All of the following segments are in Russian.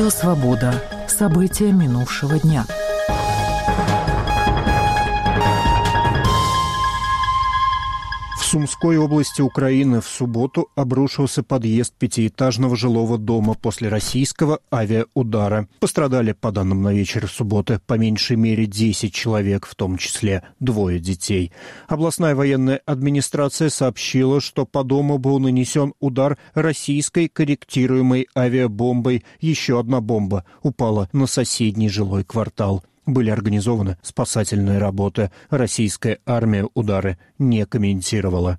Радио «Свобода». События минувшего дня. В Сумской области Украины в субботу обрушился подъезд пятиэтажного жилого дома после российского авиаудара. Пострадали, по данным на вечер субботы, по меньшей мере 10 человек, в том числе 2 детей. Областная военная администрация сообщила, что по дому был нанесен удар российской корректируемой авиабомбой. Еще одна бомба упала на соседний жилой квартал. Были организованы спасательные работы. Российская армия удары не комментировала.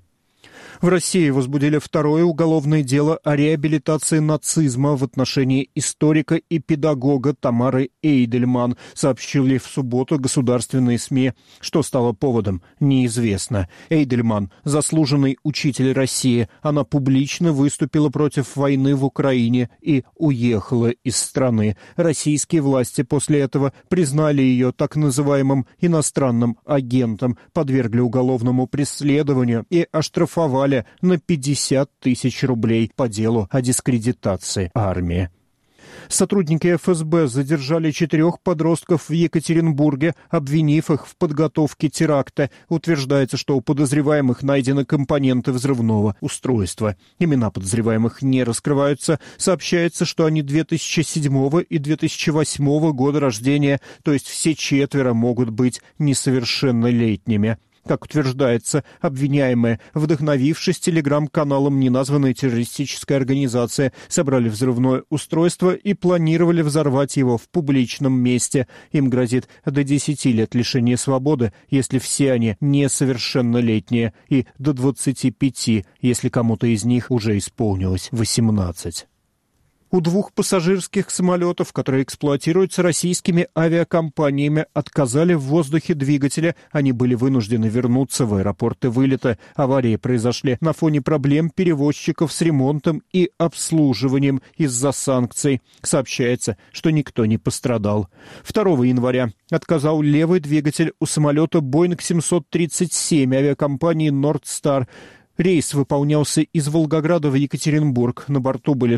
В России возбудили второе уголовное дело о реабилитации нацизма в отношении историка и педагога Тамары Эйдельман, сообщили в субботу государственные СМИ. Что стало поводом, неизвестно. Эйдельман – заслуженный учитель России. Она публично выступила против войны в Украине и уехала из страны. Российские власти после этого признали ее так называемым иностранным агентом, подвергли уголовному преследованию и оштрафовали на 50 тысяч рублей по делу о дискредитации армии. Сотрудники ФСБ задержали 4 подростков в Екатеринбурге, обвинив их в подготовке теракта. Утверждается, что у подозреваемых найдены компоненты взрывного устройства. Имена подозреваемых не раскрываются. Сообщается, что они 2007 и 2008 года рождения, то есть все 4 могут быть несовершеннолетними. Как утверждается, обвиняемые, вдохновившись телеграм-каналом неназванной террористической организации, собрали взрывное устройство и планировали взорвать его в публичном месте. Им грозит до 10 лет лишения свободы, если все они несовершеннолетние, и до 25, если кому-то из них уже исполнилось 18. У 2 пассажирских самолетов, которые эксплуатируются российскими авиакомпаниями, отказали в воздухе двигателя. Они были вынуждены вернуться в аэропорты вылета. Аварии произошли на фоне проблем перевозчиков с ремонтом и обслуживанием из-за санкций. Сообщается, что никто не пострадал. 2 января отказал левый двигатель у самолета Boeing 737 авиакомпании Northstar. Рейс выполнялся из Волгограда в Екатеринбург. На борту были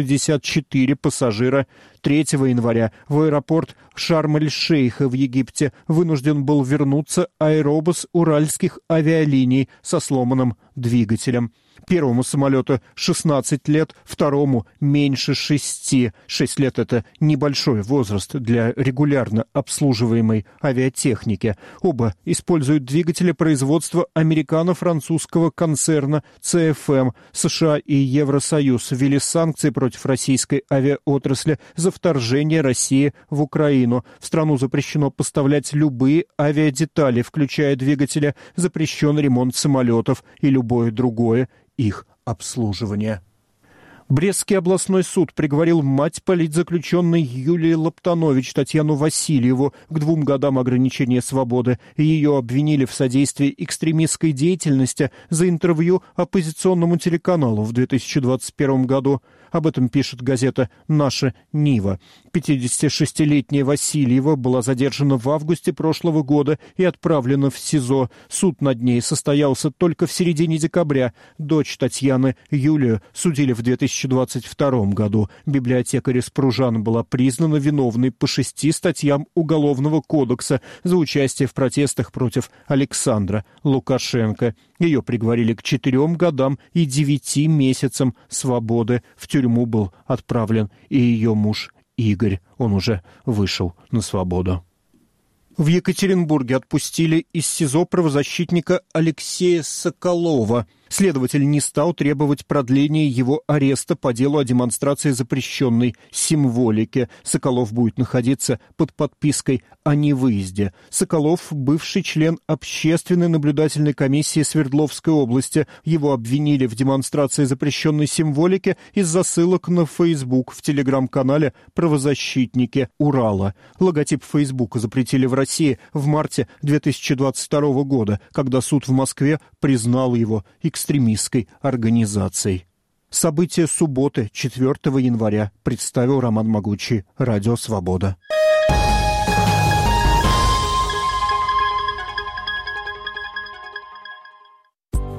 164 пассажира. 3 января в аэропорт Шарм-эль-Шейха в Египте вынужден был вернуться аэробус уральских авиалиний со сломанным двигателем. Первому самолету 16 лет, второму меньше 6. 6 лет – это небольшой возраст для регулярно обслуживаемой авиатехники. Оба используют двигатели производства американо-французского концерна CFM. США и Евросоюз ввели санкции против российской авиаотрасли за вторжение России в Украину. В страну запрещено поставлять любые авиадетали, включая двигатели, запрещен ремонт самолетов и любое другое их обслуживание. Брестский областной суд приговорил мать политзаключенной Юлии Лаптанович Татьяну Васильеву к 2 годам ограничения свободы. Ее обвинили в содействии экстремистской деятельности за интервью оппозиционному телеканалу в 2021 году. Об этом пишет газета «Наша Нива». 56-летняя Васильева была задержана в августе прошлого года и отправлена в СИЗО. Суд над ней состоялся только в середине декабря. Дочь Татьяны, Юлию, судили в 2022 году. Библиотекарь из Пружан была признана виновной по 6 статьям Уголовного кодекса за участие в протестах против Александра Лукашенко. Ее приговорили к 4 годам и 9 месяцам свободы. В тюрьму был отправлен и ее муж Игорь. Он уже вышел на свободу. В Екатеринбурге отпустили из СИЗО правозащитника Алексея Соколова. Следователь не стал требовать продления его ареста по делу о демонстрации запрещенной символики. Соколов будет находиться под подпиской о невыезде. Соколов – бывший член общественной наблюдательной комиссии Свердловской области. Его обвинили в демонстрации запрещенной символики из-за ссылок на Facebook в телеграм-канале «Правозащитники Урала». Логотип Фейсбука запретили в России в марте 2022 года, когда суд в Москве признал его экстремистской организацией. События субботы, 4 января, представил Роман Могучий, Радио «Свобода».